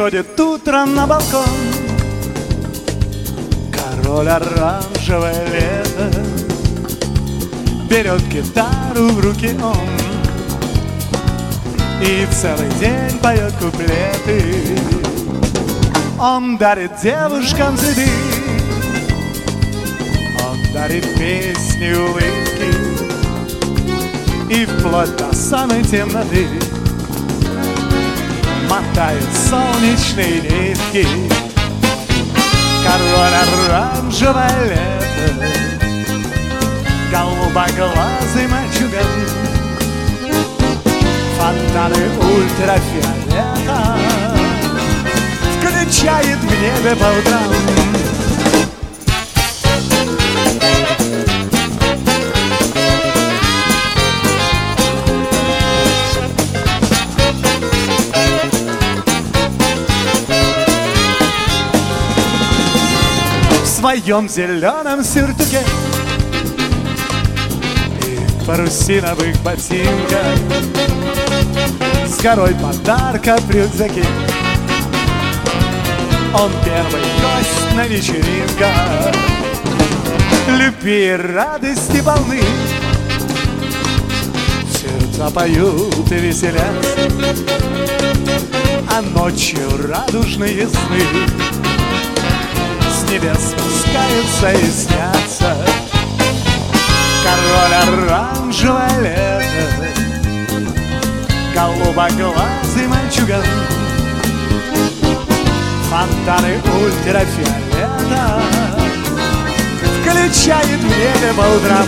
Выходит утром на балкон король оранжевое лето. Берет гитару в руки он и целый день поет куплеты. Он дарит девушкам цветы, он дарит песни и улыбки, и вплоть до самой темноты мотает солнечные нитки. Король оранжевое лето, голубоглазый мальчуган, фонтаны ультрафиолета включает в небе по утрам. В своем зеленом сюртуке и парусиновых ботинках, с горой подарков в рюкзаке, он первый гость на вечеринках. Любви и радости полны, сердца поют и веселятся, а ночью радужные сны с небес спускаются и снятся. Король оранжевое лето, голубоглазый мальчуган, фонтаны ультрафиолета включает в небе по утрам.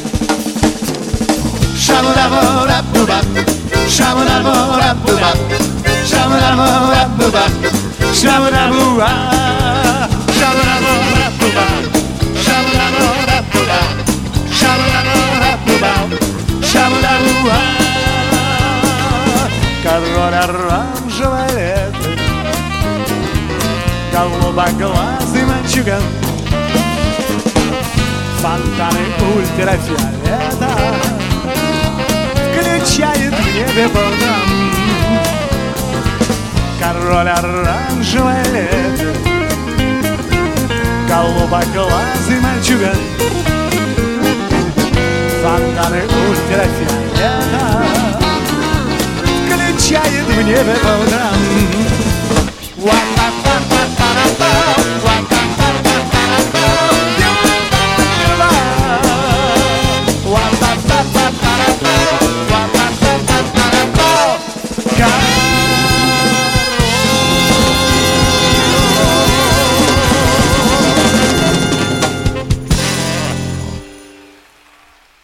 Шаму-ра-му-ра-бу-бап, шаму-ра-му-ра-бу-бап, шаму-ра-му-ра-бу-бап, шаму-ра-му-ра, шаму-ра-му-ра-бу-бап, шаму-ра-му-ра-бу-бап, шаму-ра-му-ра-бу-бап, шаму-ра-му-ра. Король оранжевое лето, голубоглазый мальчуган, фонтаны ультрафиолета включает в небе по утрам. Король оранжевое лето, голубоглазый мальчуган, фонтаны ультрафиолета включает в небе по утрам.